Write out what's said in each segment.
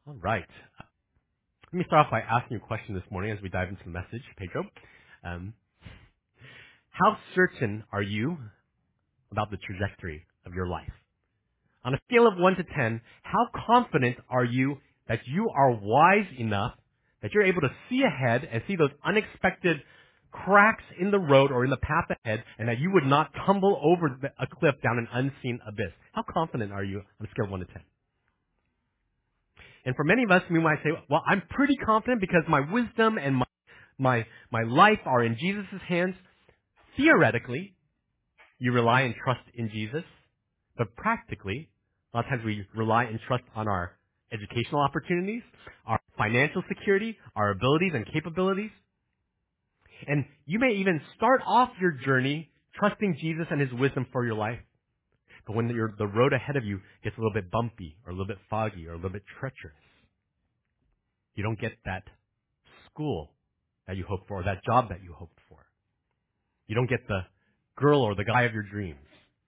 All right. Let me start off by asking you a question this morning as we dive into the message, Pedro. Um, how certain are you about the trajectory of your life? On a scale of 1 to 10, how confident are you that you are wise enough that you're able to see ahead and see those unexpected cracks in the road or in the path ahead and that you would not tumble over a cliff down an unseen abyss? How confident are you on a scale of 1 to 10? And for many of us, we might say, well, I'm pretty confident because my wisdom and my life are in Jesus' hands. Theoretically, you rely and trust in Jesus, but practically, a lot of times we rely and trust on our educational opportunities, our financial security, our abilities and capabilities. And you may even start off your journey trusting Jesus and His wisdom for your life. But when the road ahead of you gets a little bit bumpy or a little bit foggy or a little bit treacherous, you don't get that school that you hoped for or that job that you hoped for. You don't get the girl or the guy of your dreams.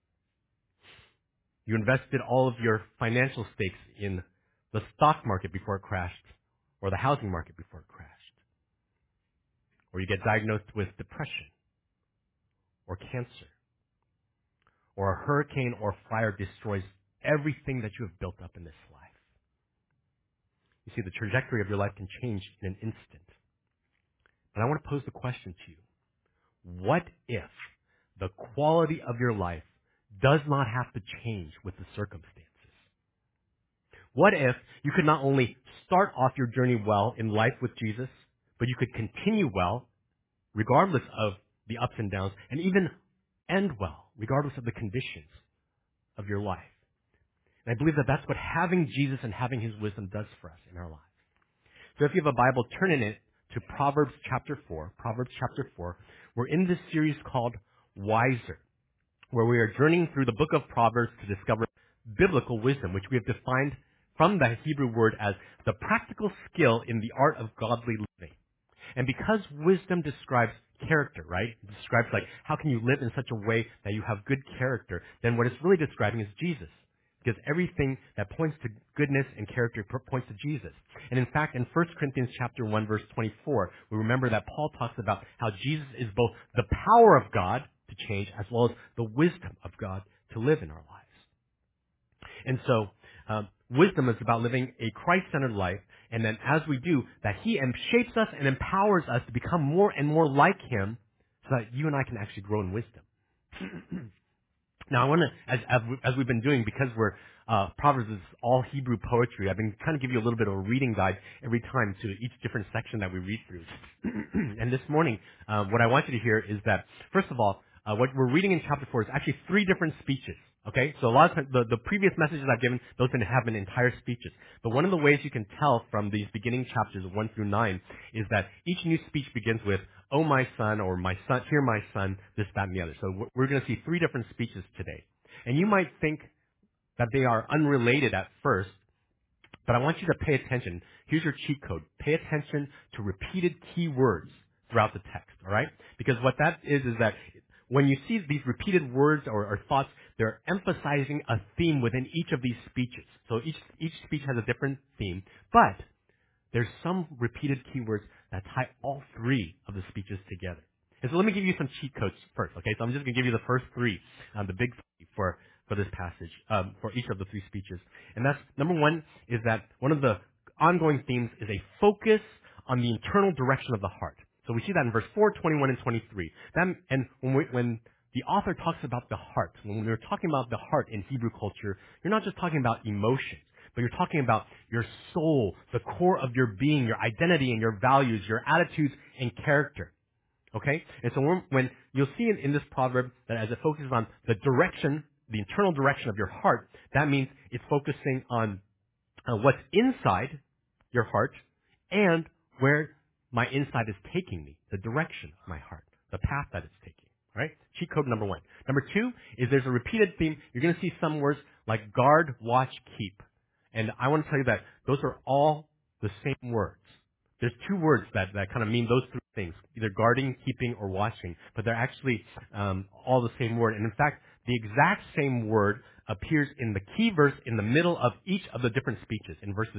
You invested all of your financial stakes in the stock market before it crashed or the housing market before it crashed. Or you get diagnosed with depression or cancer or a hurricane or fire destroys everything that you have built up in this life. You see, the trajectory of your life can change in an instant. But I want to pose the question to you. What if the quality of your life does not have to change with the circumstances? What if you could not only start off your journey well in life with Jesus, but you could continue well regardless of the ups and downs and even end well regardless of the conditions of your life? And I believe that that's what having Jesus and having His wisdom does for us in our lives. So if you have a Bible, turn in it to Proverbs chapter 4. Proverbs chapter 4. We're in this series called Wiser, where we are journeying through the book of Proverbs to discover biblical wisdom, which we have defined from the Hebrew word as the practical skill in the art of godly living. And because wisdom describes character, right? It describes like how can you live in such a way that you have good character, then what it's really describing is Jesus. Because everything that points to goodness and character points to Jesus. And in fact, in 1 Corinthians chapter 1 verse 24, we remember that Paul talks about how Jesus is both the power of God to change as well as the wisdom of God to live in our lives. And so, wisdom is about living a Christ-centered life, and then as we do, that He shapes us and empowers us to become more and more like Him so that you and I can actually grow in wisdom. Now, I want to, as we've been doing, because Proverbs is all Hebrew poetry, I've been trying to give you a little bit of a reading guide every time to each different section that we read through. And this morning, what I want you to hear is that, first of all, what we're reading in chapter 4 is actually 3 different speeches. Okay? So a lot of times, the previous messages I've given, those have been entire speeches. But one of the ways you can tell from these beginning chapters 1 through 9 is that each new speech begins with, "Oh my son," or "My son, hear my son," this, that, and the other. So we're going to see 3 different speeches today. And you might think that they are unrelated at first, but I want you to pay attention. Here's your cheat code. Pay attention to repeated key words throughout the text, all right? Because what that is that when you see these repeated words or thoughts, they're emphasizing a theme within each of these speeches. So each speech has a different theme, but there's some repeated keywords that tie all 3 of the speeches together. And so let me give you some cheat codes first, okay? So I'm just going to give you the first 3, the big 3 for this passage, for each of the 3 speeches. And that's, number 1 is that one of the ongoing themes is a focus on the internal direction of the heart. So we see that in verse 4, 21, and 23. And when the author talks about the heart, when we're talking about the heart in Hebrew culture, you're not just talking about emotions, but you're talking about your soul, the core of your being, your identity and your values, your attitudes and character. Okay? And so when you'll see in this proverb that as it focuses on the direction, the internal direction of your heart, that means it's focusing on what's inside your heart and where my inside is taking me, the direction of my heart, the path that it's taking. All right? Cheat code number 1. Number 2 is there's a repeated theme. You're going to see some words like guard, watch, keep. And I want to tell you that those are all the same words. There's 2 words that kind of mean those 3 things, either guarding, keeping, or watching, but they're actually all the same word. And in fact, the exact same word appears in the key verse in the middle of each of the different speeches, in verses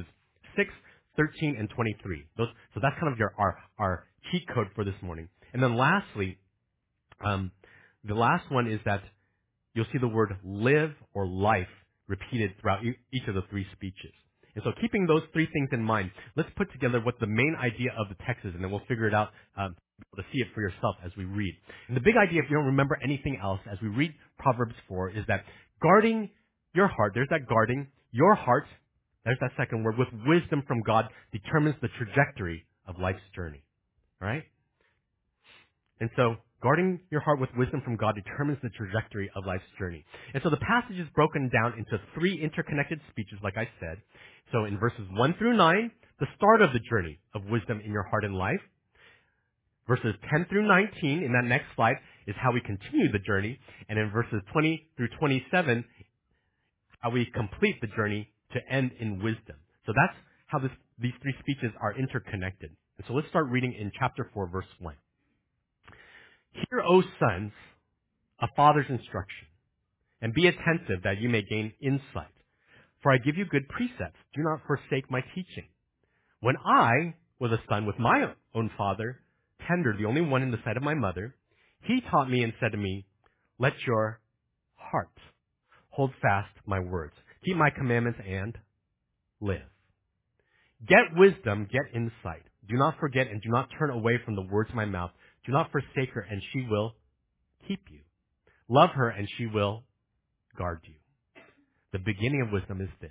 6, 13, and 23. So that's kind of our cheat code for this morning. And then lastly, the last one is that you'll see the word live or life repeated throughout each of the three speeches. And so keeping those three things in mind, let's put together what the main idea of the text is, and then we'll figure it out to see it for yourself as we read. And the big idea, if you don't remember anything else, as we read Proverbs 4, is that guarding your heart, there's that guarding, your heart, there's that second word, with wisdom from God determines the trajectory of life's journey. All right? And so, guarding your heart with wisdom from God determines the trajectory of life's journey. And so the passage is broken down into three interconnected speeches, like I said. So in verses 1 through 9, the start of the journey of wisdom in your heart and life. Verses 10 through 19, in that next slide, is how we continue the journey. And in verses 20 through 27, how we complete the journey to end in wisdom. So that's how these three speeches are interconnected. And so let's start reading in chapter 4, verse 1. Hear, O sons, a father's instruction, and be attentive that you may gain insight. For I give you good precepts. Do not forsake my teaching. When I was a son with my own father, tender, the only one in the sight of my mother, he taught me and said to me, let your heart hold fast my words. Keep my commandments and live. Get wisdom, get insight. Do not forget and do not turn away from the words of my mouth. Do not forsake her, and she will keep you. Love her, and she will guard you. The beginning of wisdom is this.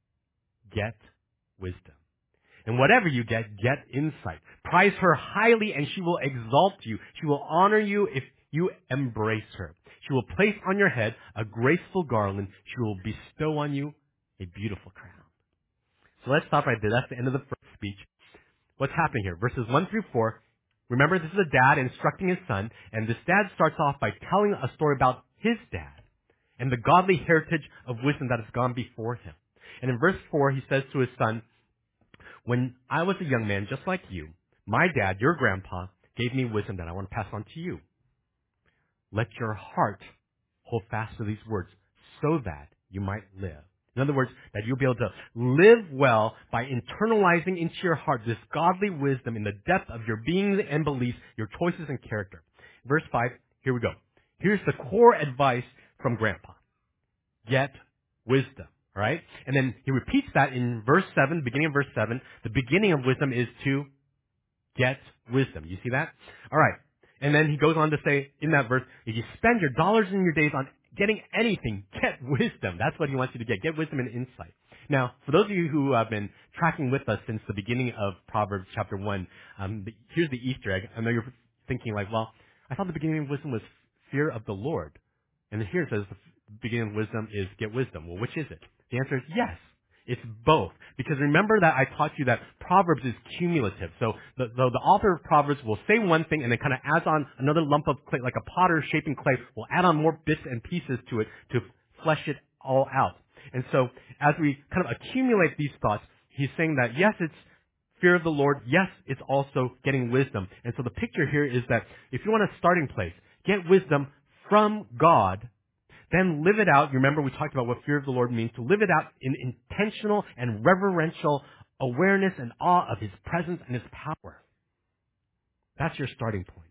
Get wisdom. And whatever you get insight. Prize her highly, and she will exalt you. She will honor you if you embrace her. She will place on your head a graceful garland. She will bestow on you a beautiful crown. So let's stop right there. That's the end of the first speech. What's happening here? Verses 1 through 4. Remember, this is a dad instructing his son, and this dad starts off by telling a story about his dad and the godly heritage of wisdom that has gone before him. And in verse 4, he says to his son, when I was a young man just like you, my dad, your grandpa, gave me wisdom that I want to pass on to you. Let your heart hold fast to these words so that you might live. In other words, that you'll be able to live well by internalizing into your heart this godly wisdom in the depth of your being and beliefs, your choices and character. Verse 5, here we go. Here's the core advice from Grandpa. Get wisdom. All right? And then he repeats that in verse 7, beginning of verse 7. The beginning of wisdom is to get wisdom. You see that? All right. And then he goes on to say in that verse, if you spend your dollars and your days on getting anything, get wisdom. That's what he wants you to get. Get wisdom and insight. Now, for those of you who have been tracking with us since the beginning of Proverbs chapter 1, here's the Easter egg. I know you're thinking like, well, I thought the beginning of wisdom was fear of the Lord. And here it says the beginning of wisdom is get wisdom. Well, which is it? The answer is yes. It's both. Because remember that I taught you that Proverbs is cumulative. So the author of Proverbs will say one thing and then kind of adds on another lump of clay, like a potter shaping clay, will add on more bits and pieces to it to flesh it all out. And so as we kind of accumulate these thoughts, he's saying that yes, it's fear of the Lord. Yes, it's also getting wisdom. And so the picture here is that if you want a starting place, get wisdom from God. Then live it out. You remember we talked about what fear of the Lord means. To live it out in intentional and reverential awareness and awe of His presence and His power. That's your starting point.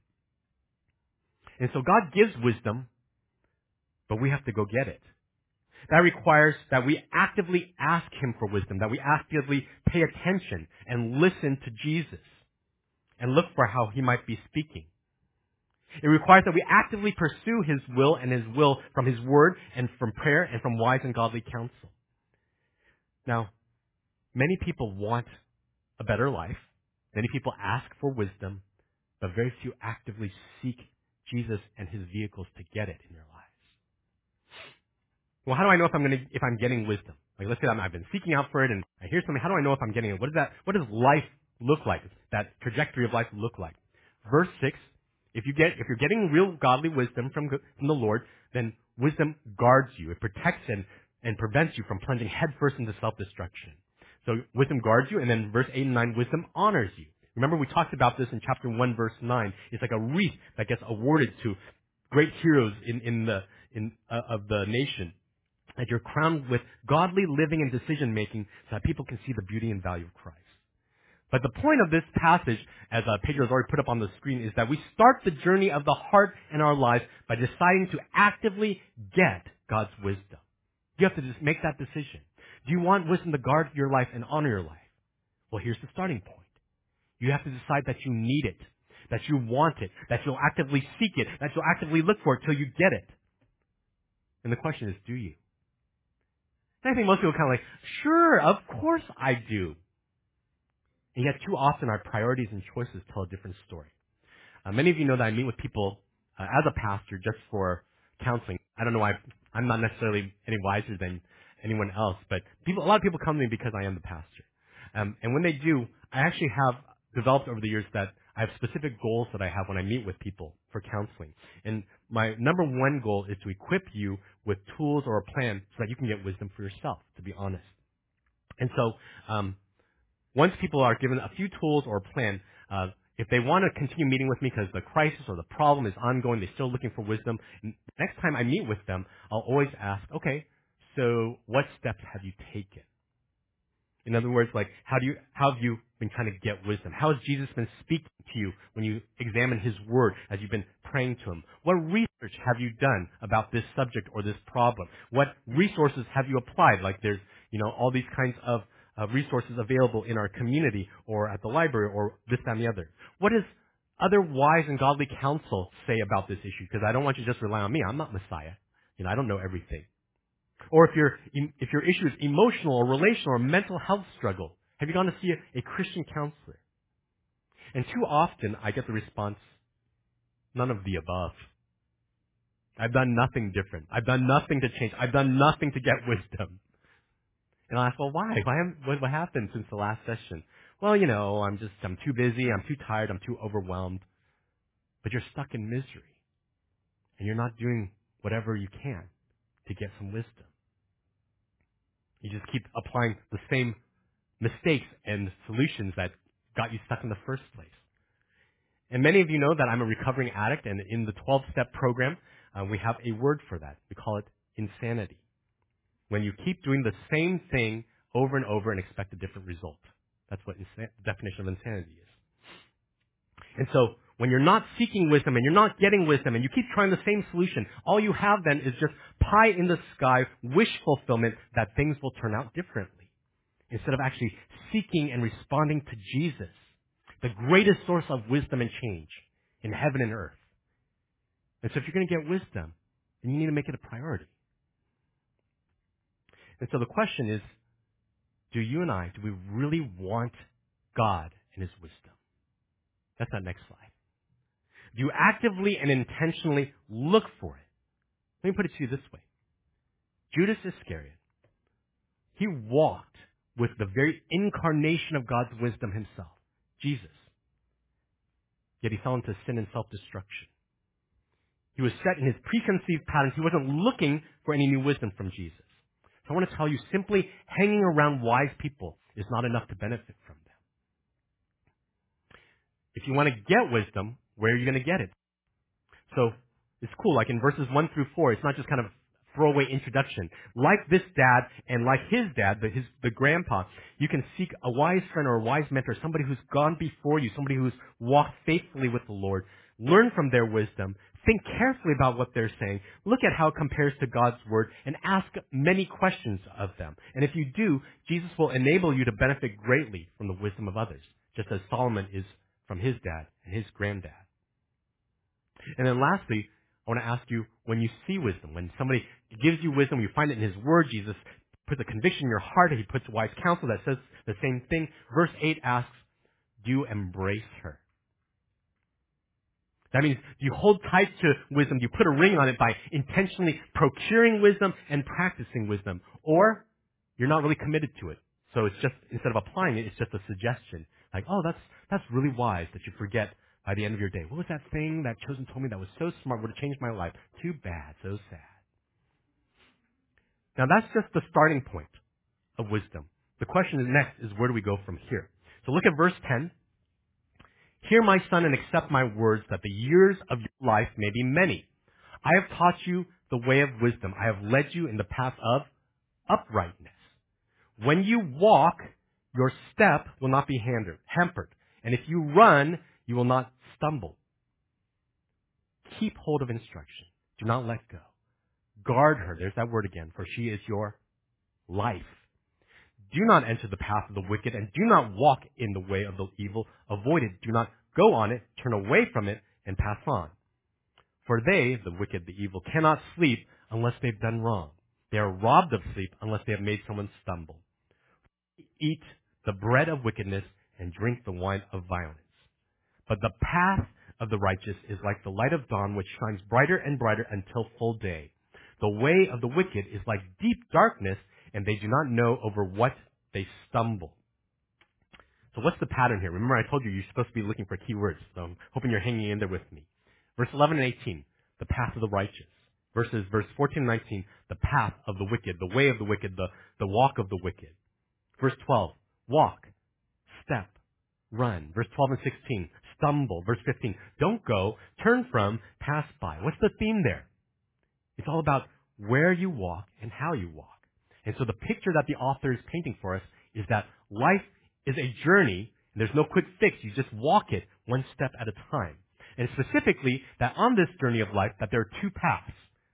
And so God gives wisdom, but we have to go get it. That requires that we actively ask Him for wisdom, that we actively pay attention and listen to Jesus and look for how He might be speaking. It requires that we actively pursue His will and His will from His Word and from prayer and from wise and godly counsel. Now, many people want a better life. Many people ask for wisdom, but very few actively seek Jesus and His vehicles to get it in their lives. Well, how do I know if I'm getting wisdom? Like, let's say I've been seeking out for it and I hear something. How do I know if I'm getting it? What does life look like? That trajectory of life look like? Verse 6. If you're getting real godly wisdom from the Lord, then wisdom guards you. It protects and prevents you from plunging headfirst into self-destruction. So wisdom guards you, and then verse 8 and 9, wisdom honors you. Remember we talked about this in chapter 1, verse 9. It's like a wreath that gets awarded to great heroes of the nation. that you're crowned with godly living and decision making so that people can see the beauty and value of Christ. But the point of this passage, as Pedro has already put up on the screen, is that we start the journey of the heart in our lives by deciding to actively get God's wisdom. You have to just make that decision. Do you want wisdom to guard your life and honor your life? Well, here's the starting point. You have to decide that you need it, that you want it, that you'll actively seek it, that you'll actively look for it till you get it. And the question is, do you? And I think most people are kind of like, sure, of course I do. And yet too often our priorities and choices tell a different story. Many of you know that I meet with people as a pastor just for counseling. I don't know why I'm not necessarily any wiser than anyone else, but a lot of people come to me because I am the pastor. And when they do, I actually have developed over the years that I have specific goals that I have when I meet with people for counseling. And my number one goal is to equip you with tools or a plan so that you can get wisdom for yourself, to be honest. And so, once people are given a few tools or a plan, if they want to continue meeting with me because the crisis or the problem is ongoing, they're still looking for wisdom, next time I meet with them, I'll always ask, okay, so what steps have you taken? In other words, like, how have you been trying to get wisdom? How has Jesus been speaking to you when you examine His Word as you've been praying to Him? What research have you done about this subject or this problem? What resources have you applied? Like there's, all these kinds of resources available in our community or at the library or this, that, and the other. What does other wise and godly counsel say about this issue? Because I don't want you to just rely on me. I'm not Messiah. I don't know everything. Or if your issue is emotional or relational or mental health struggle, have you gone to see a Christian counselor? And too often I get the response, none of the above. I've done nothing different. I've done nothing to change. I've done nothing to get wisdom. And I ask, well, why? What happened since the last session? Well, I'm too busy. I'm too tired. I'm too overwhelmed. But you're stuck in misery. And you're not doing whatever you can to get some wisdom. You just keep applying the same mistakes and solutions that got you stuck in the first place. And many of you know that I'm a recovering addict, and in the 12-step program, we have a word for that. We call it insanity. When you keep doing the same thing over and over and expect a different result. That's what the definition of insanity is. And so, when you're not seeking wisdom and you're not getting wisdom and you keep trying the same solution, all you have then is just pie in the sky wish fulfillment that things will turn out differently. Instead of actually seeking and responding to Jesus, the greatest source of wisdom and change in heaven and earth. And so if you're going to get wisdom, then you need to make it a priority. And so the question is, do we really want God and His wisdom? That's that next slide. Do you actively and intentionally look for it? Let me put it to you this way. Judas Iscariot, he walked with the very incarnation of God's wisdom himself, Jesus. Yet he fell into sin and self-destruction. He was set in his preconceived patterns. He wasn't looking for any new wisdom from Jesus. So I want to tell you, simply hanging around wise people is not enough to benefit from them. If you want to get wisdom, where are you going to get it? So it's cool. Like in verses 1 through 4, it's not just kind of throwaway introduction. Like this dad and like his dad, the grandpa, you can seek a wise friend or a wise mentor, somebody who's gone before you, somebody who's walked faithfully with the Lord. Learn from their wisdom. Think carefully about what they're saying. Look at how it compares to God's word and ask many questions of them. And if you do, Jesus will enable you to benefit greatly from the wisdom of others, just as Solomon is from his dad and his granddad. And then lastly, I want to ask you, when you see wisdom, when somebody gives you wisdom, you find it in His Word, Jesus puts a conviction in your heart, He puts wise counsel that says the same thing. Verse 8 asks, do you embrace her? That means, do you hold tight to wisdom? Do you put a ring on it by intentionally procuring wisdom and practicing wisdom? Or you're not really committed to it. So it's just, instead of applying it, it's just a suggestion. Like, oh, that's really wise that you forget by the end of your day. What was that thing that Chosen told me that was so smart, would have changed my life? Too bad, so sad. Now that's just the starting point of wisdom. The question next is, where do we go from here? So look at verse 10. Hear, my son, and accept my words, that the years of your life may be many. I have taught you the way of wisdom. I have led you in the path of uprightness. When you walk, your step will not be hampered. And if you run, you will not stumble. Keep hold of instruction. Do not let go. Guard her. There's that word again, for she is your life. Do not enter the path of the wicked, and do not walk in the way of the evil. Avoid it. Do not go on it. Turn away from it and pass on. For they, the wicked, the evil, cannot sleep unless they've done wrong. They are robbed of sleep unless they have made someone stumble. Eat the bread of wickedness and drink the wine of violence. But the path of the righteous is like the light of dawn, which shines brighter and brighter until full day. The way of the wicked is like deep darkness, and they do not know over what they stumble. So what's the pattern here? Remember, I told you you're supposed to be looking for keywords, so I'm hoping you're hanging in there with me. Verse 11 and 18, the path of the righteous. Verse 14 and 19, the path of the wicked, the way of the wicked, the walk of the wicked. Verse 12, walk, step, run. Verse 12 and 16, stumble. Verse 15, don't go, turn from, pass by. What's the theme there? It's all about where you walk and how you walk. And so the picture that the author is painting for us is that life is a journey, and there's no quick fix. You just walk it one step at a time. And specifically, that on this journey of life, that there are two paths.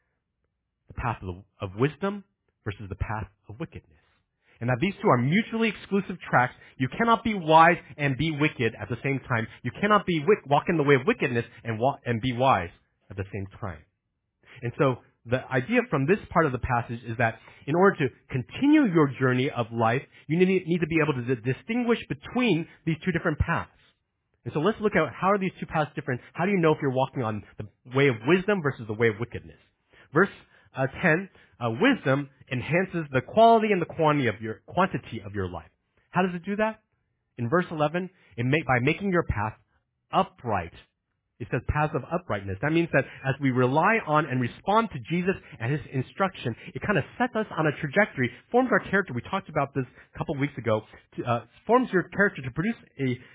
The path of wisdom versus the path of wickedness. And that these two are mutually exclusive tracks. You cannot be wise and be wicked at the same time. You cannot be walk in the way of wickedness and be wise at the same time. And so the idea from this part of the passage is that in order to continue your journey of life, you need to be able to distinguish between these two different paths. And so let's look at how are these two paths different. How do you know if you're walking on the way of wisdom versus the way of wickedness? Verse 10, wisdom enhances the quality and the quantity of your life. How does it do that? In verse 11, by making your path upright. It says paths of uprightness. That means that as we rely on and respond to Jesus and His instruction, it kind of sets us on a trajectory, forms our character. We talked about this a couple of weeks ago. Forms your character to produce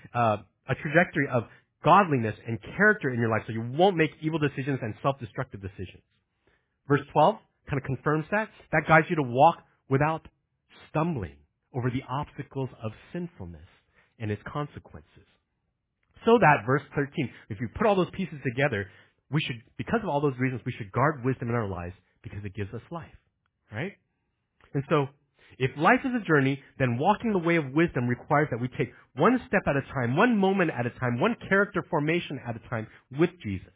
a trajectory of godliness and character in your life so you won't make evil decisions and self-destructive decisions. Verse 12 kind of confirms that. That guides you to walk without stumbling over the obstacles of sinfulness and its consequences. So that, verse 13, if you put all those pieces together, because of all those reasons, we should guard wisdom in our lives because it gives us life. Right? And so, if life is a journey, then walking the way of wisdom requires that we take one step at a time, one moment at a time, one character formation at a time with Jesus.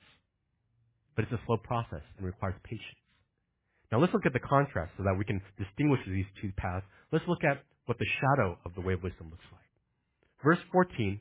But it's a slow process and requires patience. Now let's look at the contrast so that we can distinguish these two paths. Let's look at what the shadow of the way of wisdom looks like. Verse 14,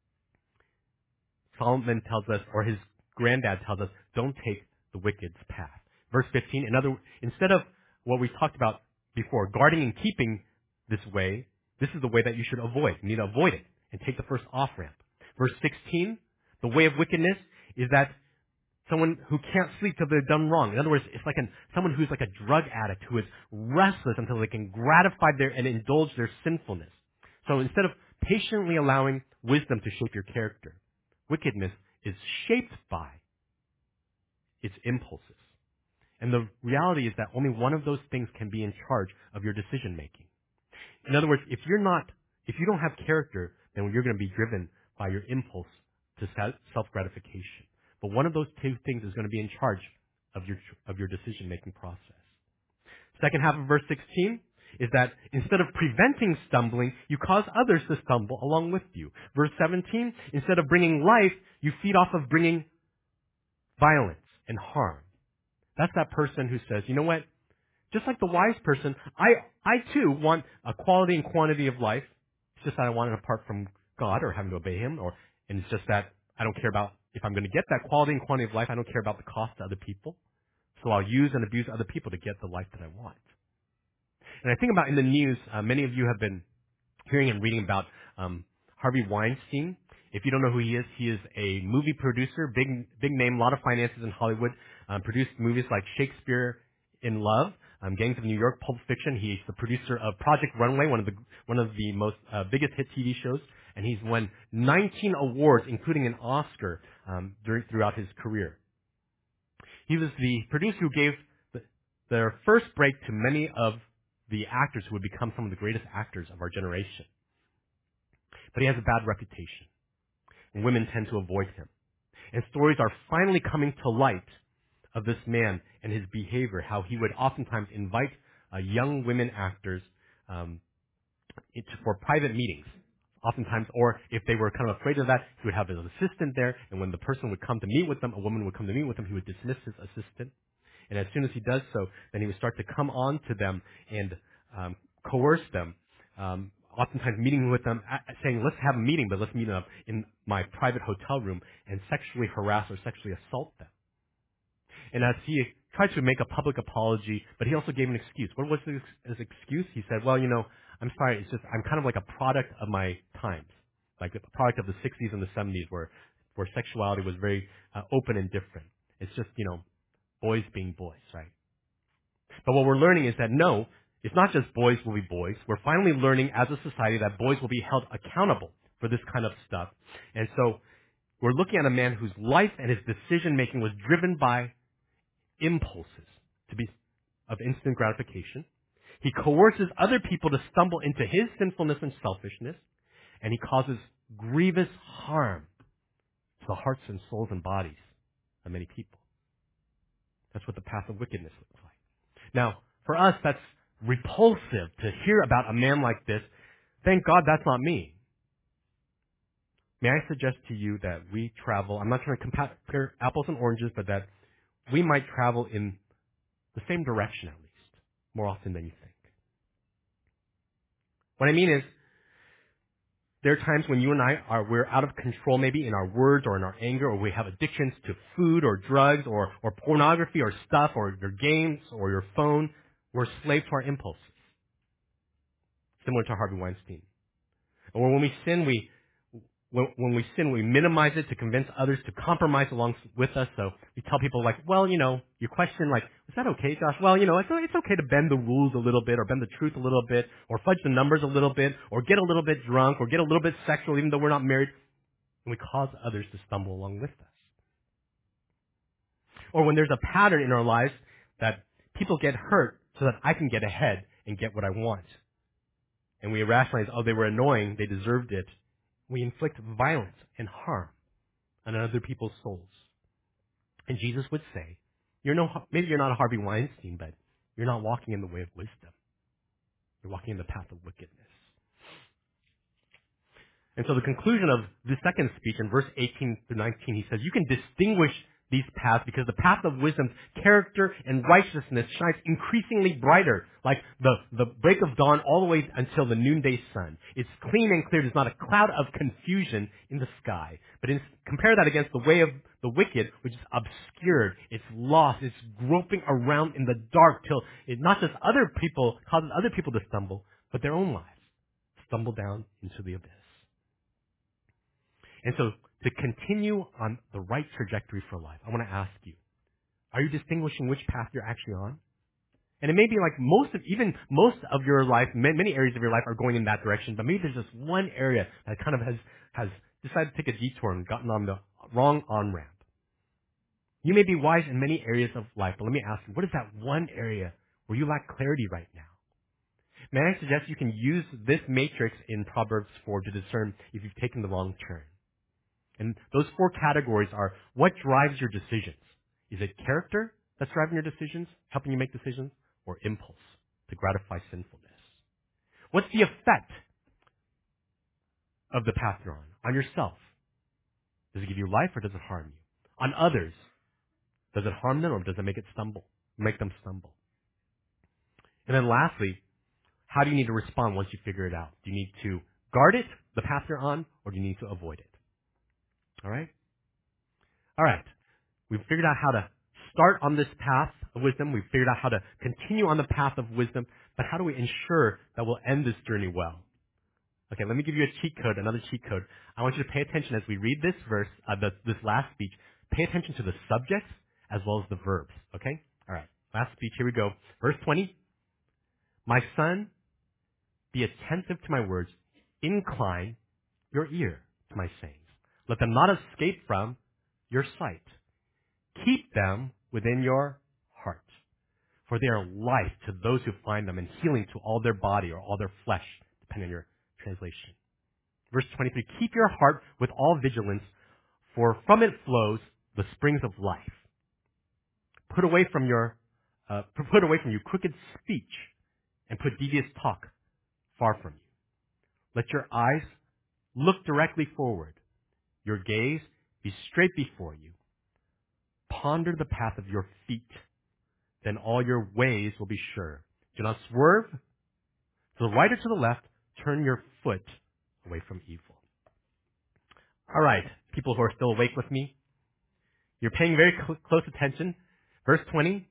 Solomon tells us, or his granddad tells us, don't take the wicked's path. Verse 15, instead of what we talked about before, guarding and keeping this way, this is the way that you should avoid. You need to avoid it and take the first off-ramp. Verse 16, the way of wickedness is that someone who can't sleep till they've done wrong. In other words, it's like someone who's like a drug addict who is restless until they can gratify and indulge their sinfulness. So instead of patiently allowing wisdom to shape your character, wickedness is shaped by its impulses. And the reality is that only one of those things can be in charge of your decision making. In other words, if you don't have character, then you're going to be driven by your impulse to self-gratification. But one of those two things is going to be in charge of your decision-making process. Second half of verse 16 is that instead of preventing stumbling, you cause others to stumble along with you. Verse 17, instead of bringing life, you feed off of bringing violence and harm. That's that person who says, you know what? Just like the wise person, I too want a quality and quantity of life. It's just that I want it apart from God or having to obey Him, and it's just that I don't care about if I'm going to get that quality and quantity of life. I don't care about the cost to other people. So I'll use and abuse other people to get the life that I want. And I think about in the news, many of you have been hearing and reading about Harvey Weinstein. If you don't know who he is a movie producer, big name, a lot of finances in Hollywood. Produced movies like Shakespeare in Love, Gangs of New York, Pulp Fiction. He's the producer of Project Runway, one of the most biggest hit TV shows, and he's won 19 awards, including an Oscar throughout his career. He was the producer who gave the first break to many of the actors who would become some of the greatest actors of our generation. But he has a bad reputation, and women tend to avoid him. And stories are finally coming to light of this man and his behavior, how he would oftentimes invite young women actors for private meetings. Oftentimes, or if they were kind of afraid of that, he would have his assistant there, and when the person would come to meet with them, a woman would come to meet with him, he would dismiss his assistant. And as soon as he does so, then he would start to come on to them and coerce them, oftentimes meeting with them, saying, let's have a meeting, but let's meet up in my private hotel room, and sexually harass or sexually assault them. And as he tried to make a public apology, but he also gave an excuse. What was his excuse? He said, well, I'm sorry, it's just, I'm kind of like a product of my times, like a product of the 60s and the 70s where sexuality was very open and different. It's just, boys being boys, right? But what we're learning is that no, it's not just boys will be boys. We're finally learning as a society that boys will be held accountable for this kind of stuff. And so we're looking at a man whose life and his decision making was driven by impulses to be of instant gratification. He coerces other people to stumble into his sinfulness and selfishness, and he causes grievous harm to the hearts and souls and bodies of many people. That's what the path of wickedness looks like. Now, for us, that's repulsive to hear about a man like this. Thank God that's not me. May I suggest to you that we travel, I'm not trying to compare apples and oranges, but that we might travel in the same direction at least, more often than you think. What I mean is, there are times when you and we're out of control maybe in our words or in our anger, or we have addictions to food or drugs or pornography or stuff or your games or your phone. We're slaves to our impulses. Similar to Harvey Weinstein. Or when we sin, when we sin, we minimize it to convince others to compromise along with us. So we tell people like, well, you question like, is that okay, Josh? Well, it's okay to bend the rules a little bit or bend the truth a little bit or fudge the numbers a little bit or get a little bit drunk or get a little bit sexual even though we're not married. And we cause others to stumble along with us. Or when there's a pattern in our lives that people get hurt so that I can get ahead and get what I want. And we rationalize, oh, they were annoying, they deserved it. We inflict violence and harm on other people's souls. And Jesus would say, maybe you're not a Harvey Weinstein, but you're not walking in the way of wisdom. You're walking in the path of wickedness. And so the conclusion of the second speech in verse 18 through 19, he says, you can distinguish these paths because the path of wisdom's character and righteousness shines increasingly brighter, like the break of dawn all the way until the noonday sun. It's clean and clear. There's not a cloud of confusion in the sky. But compare that against the way of the wicked, which is obscured. It's lost. It's groping around in the dark till it not just causes other people to stumble, but their own lives stumble down into the abyss. And so, to continue on the right trajectory for life, I want to ask you, are you distinguishing which path you're actually on? And it may be like most of your life, many areas of your life are going in that direction, but maybe there's just one area that kind of has decided to take a detour and gotten on the wrong on-ramp. You may be wise in many areas of life, but let me ask you, what is that one area where you lack clarity right now? May I suggest you can use this matrix in Proverbs 4 to discern if you've taken the wrong turn. And those four categories are what drives your decisions. Is it character that's driving your decisions, helping you make decisions, or impulse to gratify sinfulness? What's the effect of the path you're on yourself? Does it give you life or does it harm you? On others, does it harm them or does it make them stumble? And then lastly, how do you need to respond once you figure it out? Do you need to guard it, the path you're on, or do you need to avoid it? All right? All right. We've figured out how to start on this path of wisdom. We've figured out how to continue on the path of wisdom. But how do we ensure that we'll end this journey well? Okay, let me give you a cheat code, another cheat code. I want you to pay attention as we read this verse, this last speech. Pay attention to the subjects as well as the verbs. Okay? All right. Last speech. Here we go. Verse 20. My son, be attentive to my words. Incline your ear to my sayings. Let them not escape from your sight. Keep them within your heart. For they are life to those who find them and healing to all their body or all their flesh, depending on your translation. Verse 23, keep your heart with all vigilance, for from it flows the springs of life. Put away from you crooked speech and put devious talk far from you. Let your eyes look directly forward. Your gaze be straight before you. Ponder the path of your feet. Then all your ways will be sure. Do not swerve to the right or to the left. Turn your foot away from evil. All right, people who are still awake with me, you're paying very close attention. Verse 20,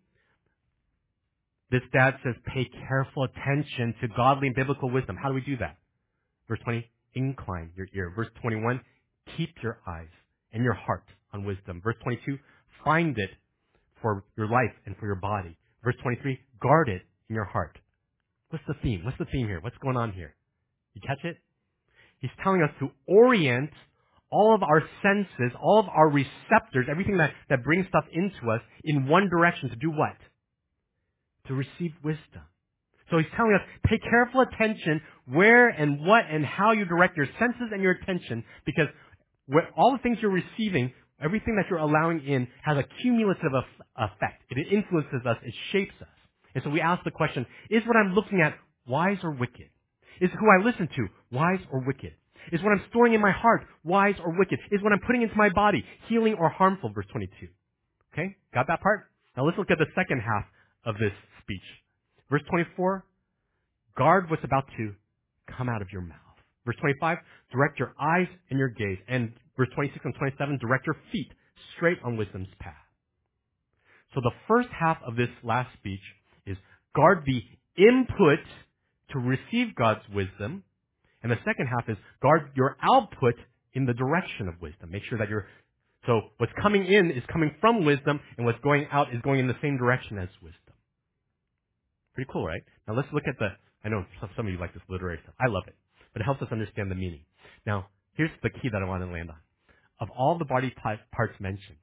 this dad says, pay careful attention to godly and biblical wisdom. How do we do that? Verse 20, incline your ear. Verse 21, keep your eyes and your heart on wisdom. Verse 22, find it for your life and for your body. Verse 23, guard it in your heart. What's the theme? What's the theme here? What's going on here? You catch it? He's telling us to orient all of our senses, all of our receptors, everything that brings stuff into us in one direction to do what? To receive wisdom. So he's telling us, pay careful attention where and what and how you direct your senses and your attention, because all the things you're receiving, everything that you're allowing in has a cumulative effect. It influences us. It shapes us. And so we ask the question, is what I'm looking at wise or wicked? Is who I listen to wise or wicked? Is what I'm storing in my heart wise or wicked? Is what I'm putting into my body healing or harmful? Verse 22. Okay? Got that part? Now let's look at the second half of this speech. Verse 24, guard what's about to come out of your mouth. Verse 25, direct your eyes and your gaze. And verse 26 and 27, direct your feet straight on wisdom's path. So the first half of this last speech is guard the input to receive God's wisdom. And the second half is guard your output in the direction of wisdom. Make sure that so what's coming in is coming from wisdom, and what's going out is going in the same direction as wisdom. Pretty cool, right? Now let's look at I know some of you like this literary stuff. I love it. But it helps us understand the meaning. Now, here's the key that I want to land on. Of all the body parts mentioned,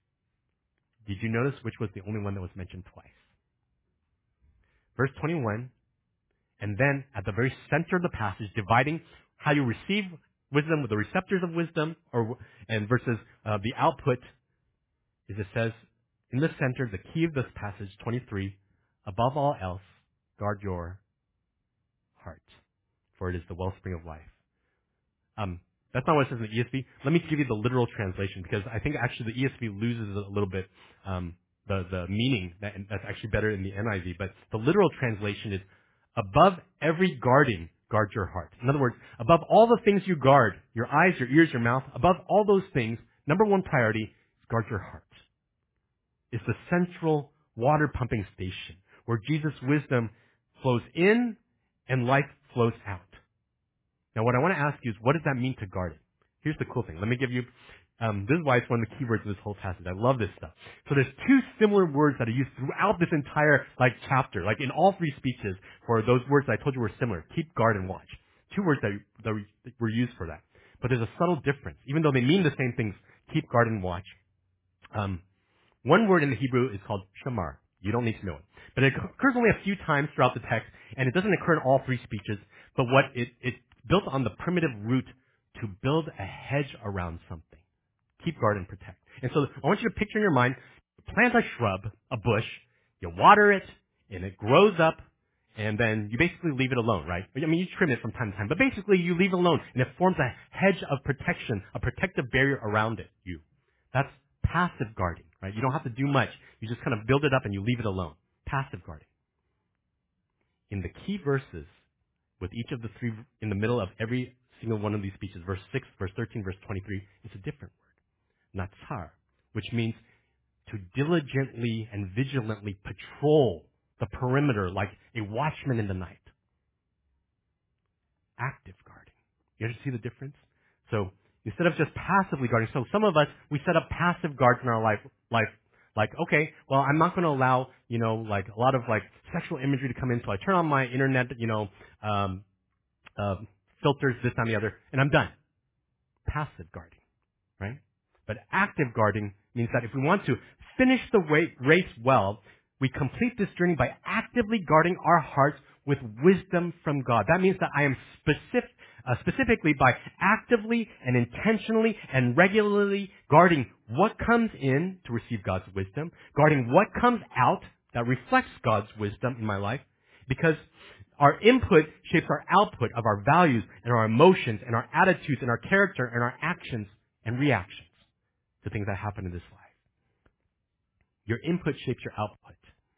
did you notice which was the only one that was mentioned twice? Verse 21, and then at the very center of the passage, dividing how you receive wisdom with the receptors of wisdom, and versus the output, is it says, in the center, the key of this passage, 23, above all else, guard your heart, for it is the wellspring of life. That's not what it says in the ESV. Let me give you the literal translation, because I think actually the ESV loses a little bit the meaning that's actually better in the NIV. But the literal translation is, above every guarding, guard your heart. In other words, above all the things you guard, your eyes, your ears, your mouth, above all those things, number one priority is guard your heart. It's the central water pumping station where Jesus' wisdom flows in and life flows out. Now, what I want to ask you is, what does that mean to guard it? Here's the cool thing. Let me give you, this is why it's one of the key words of this whole passage. I love this stuff. So there's two similar words that are used throughout this entire, chapter, in all three speeches for those words that I told you were similar. Keep, guard, and watch. Two words that were used for that. But there's a subtle difference. Even though they mean the same things, keep, guard, and watch. One word in the Hebrew is called shamar. You don't need to know it. But it occurs only a few times throughout the text, and it doesn't occur in all three speeches. But what it's built on the primitive root to build a hedge around something. Keep guard and protect. And so I want you to picture in your mind, plant a shrub, a bush, you water it, and it grows up, and then you basically leave it alone, right? I mean, you trim it from time to time, but basically you leave it alone, and it forms a hedge of protection, a protective barrier around it, That's passive guarding, right? You don't have to do much. You just kind of build it up and you leave it alone. Passive guarding. In the key verses, with each of the three in the middle of every single one of these speeches, verse 6, verse 13, verse 23, it's a different word. Natsar, which means to diligently and vigilantly patrol the perimeter like a watchman in the night. Active guarding. You ever see the difference? So instead of just passively guarding, so some of us, we set up passive guards in our life, okay, well, I'm not going to allow, a lot of sexual imagery to come in, so I turn on my internet, filters, this, and the other, and I'm done. Passive guarding, right? But active guarding means that if we want to finish the race well, we complete this journey by actively guarding our hearts with wisdom from God. That means that I am specifically by actively and intentionally and regularly guarding what comes in to receive God's wisdom, guarding what comes out that reflects God's wisdom in my life, because our input shapes our output of our values and our emotions and our attitudes and our character and our actions and reactions to things that happen in this life. Your input shapes your output.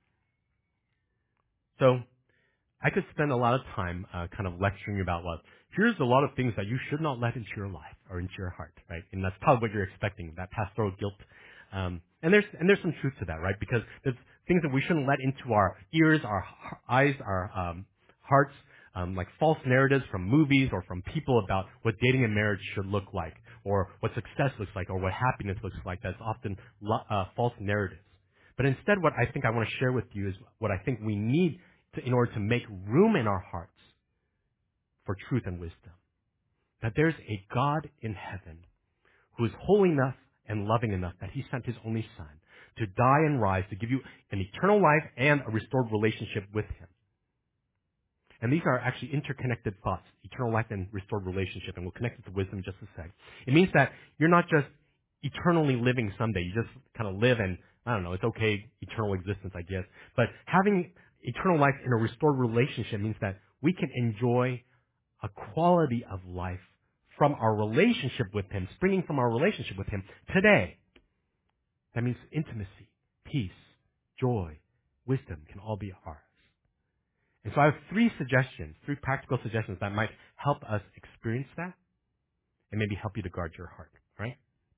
So I could spend a lot of time kind of lecturing you about, well, here's a lot of things that you should not let into your life or into your heart, right? And that's probably what you're expecting, that pastoral guilt. And there's some truth to that, right? Because there's things that we shouldn't let into our ears, our eyes, our hearts, like false narratives from movies or from people about what dating and marriage should look like, or what success looks like, or what happiness looks like. That's often false narratives. But instead, what I think I want to share with you is what I think we need in order to make room in our hearts for truth and wisdom. That there's a God in heaven who is holy enough and loving enough that he sent his only son to die and rise to give you an eternal life and a restored relationship with him. And these are actually interconnected thoughts, eternal life and restored relationship, and we'll connect it to wisdom in just a sec. It means that you're not just eternally living someday. You just kind of live and, I don't know, it's okay, eternal existence, I guess. But having eternal life in a restored relationship means that we can enjoy a quality of life from our relationship with him, springing from our relationship with him today. That means intimacy, peace, joy, wisdom can all be ours. And so I have three practical suggestions that might help us experience that and maybe help you to guard your heart, right?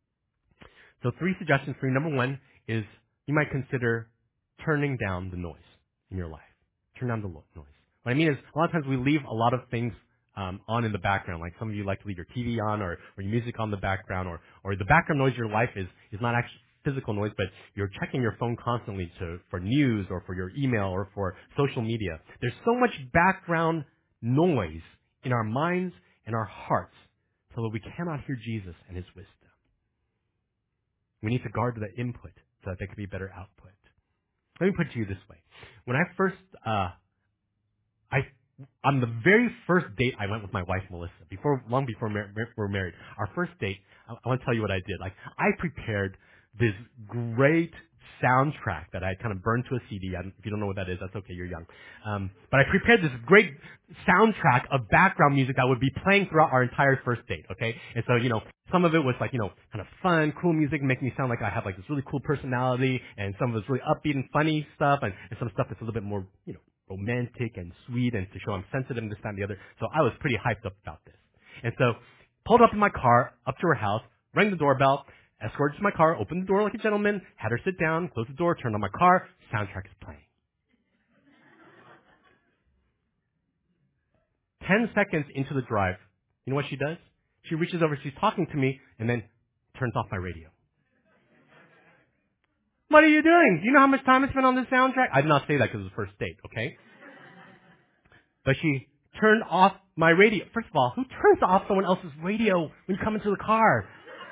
So three suggestions for you. Number one is you might consider turning down the noise in your life. Turn down the noise. What I mean is a lot of times we leave a lot of things on in the background. Like some of you like to leave your TV on or your music on the background, or the background noise of your life is not actually physical noise, but you're checking your phone constantly for news or for your email or for social media. There's so much background noise in our minds and our hearts so that we cannot hear Jesus and his wisdom. We need to guard the input so that there can be better output. Let me put it to you this way. When I first, on the very first date I went with my wife, Melissa, long before we're married, our first date, I want to tell you what I did. Like, I prepared this great soundtrack that I kind of burned to a CD. If you don't know what that is, that's okay, you're young. But I prepared this great soundtrack of background music that would be playing throughout our entire first date, okay? And so, some of it was like, kind of fun, cool music, making me sound like I have like this really cool personality, and some of it's really upbeat and funny stuff, and some stuff that's a little bit more, romantic and sweet and to show I'm sensitive and this, that, and the other. So I was pretty hyped up about this. And so pulled up in my car, up to her house, rang the doorbell, escorted to my car, opened the door like a gentleman, had her sit down, closed the door, turned on my car, soundtrack is playing. 10 seconds into the drive, you know what she does? She reaches over, she's talking to me, and then turns off my radio. What are you doing? Do you know how much time I spent on this soundtrack? I did not say that because it was the first date, okay? But she turned off my radio. First of all, who turns off someone else's radio when you come into the car?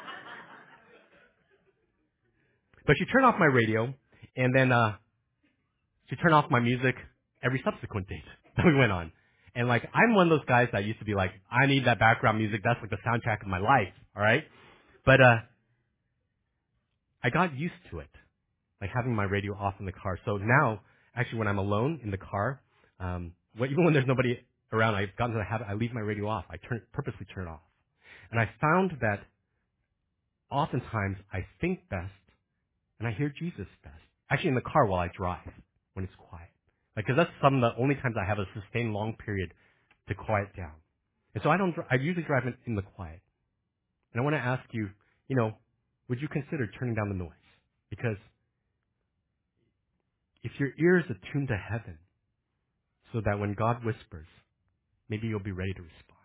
But she turned off my radio, and then she turned off my music every subsequent date that we went on. And like, I'm one of those guys that used to be like, I need that background music. That's like the soundtrack of my life, all right? But I got used to it, like having my radio off in the car. So now, actually, when I'm alone in the car, even when there's nobody around, I've gotten to the habit, I leave my radio off. I purposely turn it off. And I found that oftentimes I think best and I hear Jesus best. Actually, in the car while I drive, when it's quiet. Because that's some of the only times I have a sustained long period to quiet down. And so I usually drive in the quiet. And I want to ask you, would you consider turning down the noise? Because if your ear is attuned to heaven, so that when God whispers, maybe you'll be ready to respond.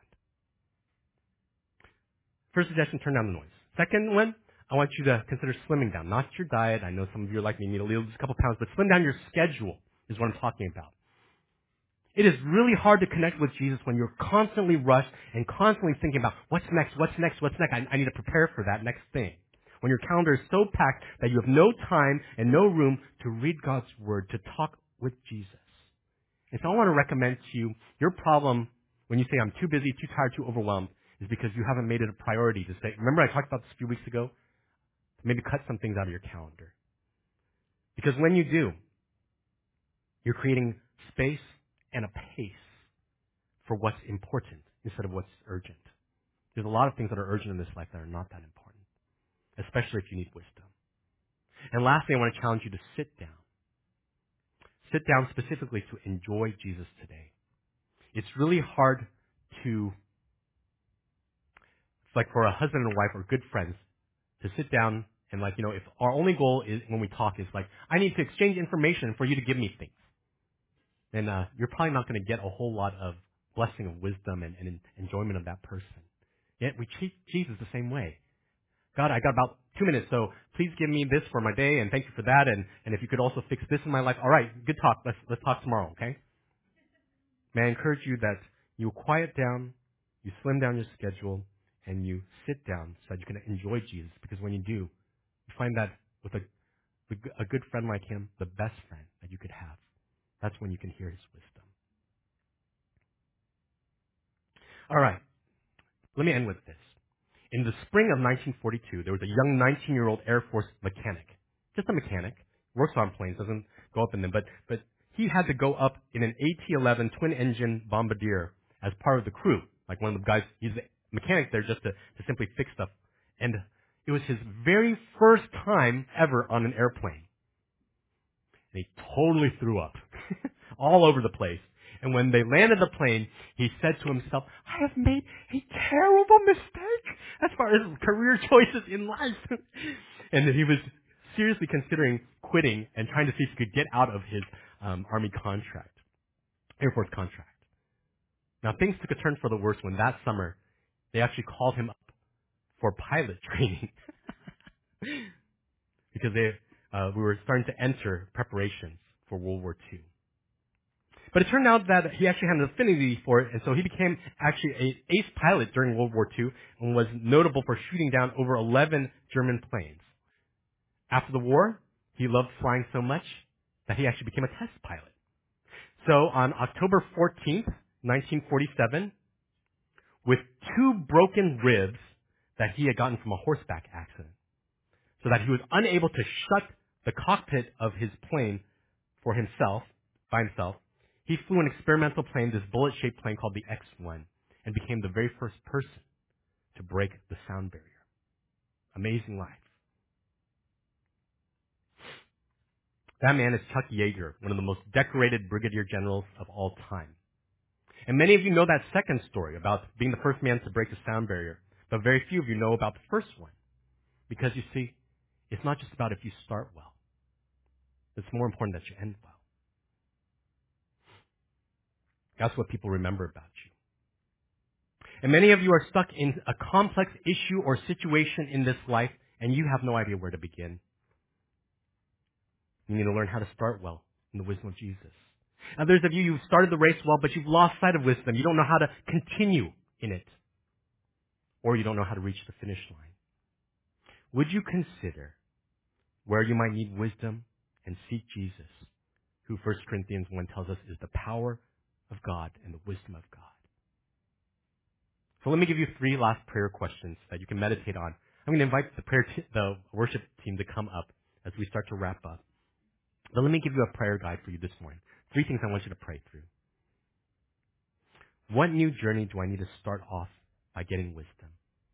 First suggestion, turn down the noise. Second one, I want you to consider slimming down. Not your diet. I know some of you are like me, need to lose a couple pounds, but slim down your schedule is what I'm talking about. It is really hard to connect with Jesus when you're constantly rushed and constantly thinking about what's next. I need to prepare for that next thing. when your calendar is so packed that you have no time and no room to read God's Word, to talk with Jesus. And so I want to recommend to you, your problem when you say, I'm too busy, too tired, too overwhelmed, is because you haven't made it a priority to say, remember I talked about this a few weeks ago? Maybe cut some things out of your calendar. Because when you do, you're creating space and a pace for what's important instead of what's urgent. There's a lot of things that are urgent in this life that are not that important, especially if you need wisdom. And lastly, I want to challenge you to sit down. Sit down specifically to enjoy Jesus today. It's really hard to, it's like for a husband and wife or good friends, to sit down and if our only goal is when we talk is I need to exchange information for you to give me things. And you're probably not going to get a whole lot of blessing of wisdom and enjoyment of that person. Yet we treat Jesus the same way. God, I got about 2 minutes, so please give me this for my day, and thank you for that, and if you could also fix this in my life. All right, good talk. Let's talk tomorrow, okay? May I encourage you that you quiet down, you slim down your schedule, and you sit down so that you can enjoy Jesus. Because when you do, you find that with a good friend like him, the best friend that you could have, that's when you can hear his wisdom. All right, let me end with this. In the spring of 1942, there was a young 19-year-old Air Force mechanic, just a mechanic, works on planes, doesn't go up in them, but he had to go up in an AT-11 twin-engine bombardier as part of the crew, like one of the guys. He's the mechanic there just to simply fix stuff. And it was his very first time ever on an airplane. And he totally threw up all over the place. And when they landed the plane, he said to himself, I have made a terrible mistake as far as career choices in life. And that he was seriously considering quitting and trying to see if he could get out of his Army contract, Air Force contract. Now, things took a turn for the worse when that summer they actually called him up for pilot training because we were starting to enter preparations for World War II. But it turned out that he actually had an affinity for it, and so he became actually an ace pilot during World War II and was notable for shooting down over 11 German planes. After the war, he loved flying so much that he actually became a test pilot. So on October 14th, 1947, with 2 broken ribs that he had gotten from a horseback accident, so that he was unable to shut the cockpit of his plane for himself, by himself, he flew an experimental plane, this bullet-shaped plane called the X-1, and became the very first person to break the sound barrier. Amazing life. That man is Chuck Yeager, one of the most decorated brigadier generals of all time. And many of you know that second story about being the first man to break the sound barrier, but very few of you know about the first one. Because you see, it's not just about if you start well. It's more important that you end well. That's what people remember about you. And many of you are stuck in a complex issue or situation in this life, and you have no idea where to begin. You need to learn how to start well in the wisdom of Jesus. Others of you, you've started the race well, but you've lost sight of wisdom. You don't know how to continue in it, or you don't know how to reach the finish line. Would you consider where you might need wisdom and seek Jesus, who 1 Corinthians 1 tells us is the power of God and the wisdom of God? So let me give you 3 last prayer questions that you can meditate on. I'm going to invite the worship team to come up as we start to wrap up. But let me give you a prayer guide for you this morning. 3 things I want you to pray through. What new journey do I need to start off by getting wisdom?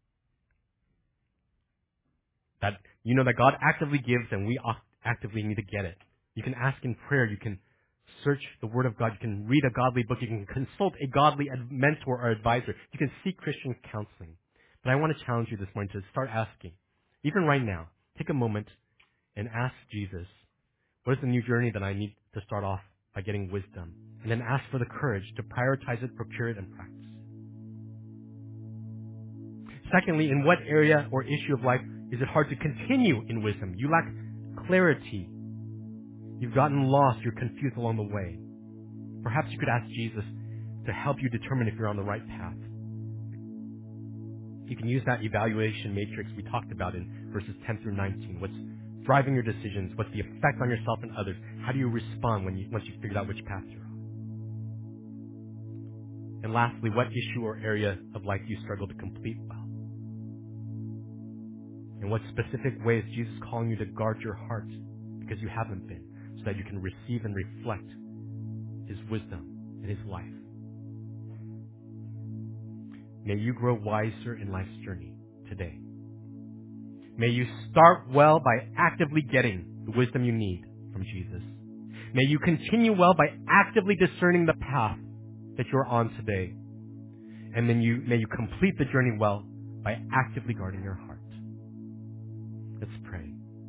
That you know that God actively gives and we actively need to get it. You can ask in prayer. You can search the Word of God. You can read a godly book. You can consult a godly mentor or advisor. You can seek Christian counseling. But I want to challenge you this morning to start asking. Even right now, take a moment and ask Jesus, what is the new journey that I need to start off by getting wisdom? And then ask for the courage to prioritize it, procure it, and practice. Secondly, in what area or issue of life is it hard to continue in wisdom? You lack clarity. You've gotten lost. You're confused along the way. Perhaps you could ask Jesus to help you determine if you're on the right path. You can use that evaluation matrix we talked about in verses 10 through 19. What's driving your decisions? What's the effect on yourself and others? How do you respond once you figured out which path you're on? And lastly, what issue or area of life do you struggle to complete well? In what specific ways is Jesus calling you to guard your heart because you haven't been, so that you can receive and reflect His wisdom and His life? May you grow wiser in life's journey today. May you start well by actively getting the wisdom you need from Jesus. May you continue well by actively discerning the path that you're on today. And then may you complete the journey well by actively guarding your heart. Let's pray.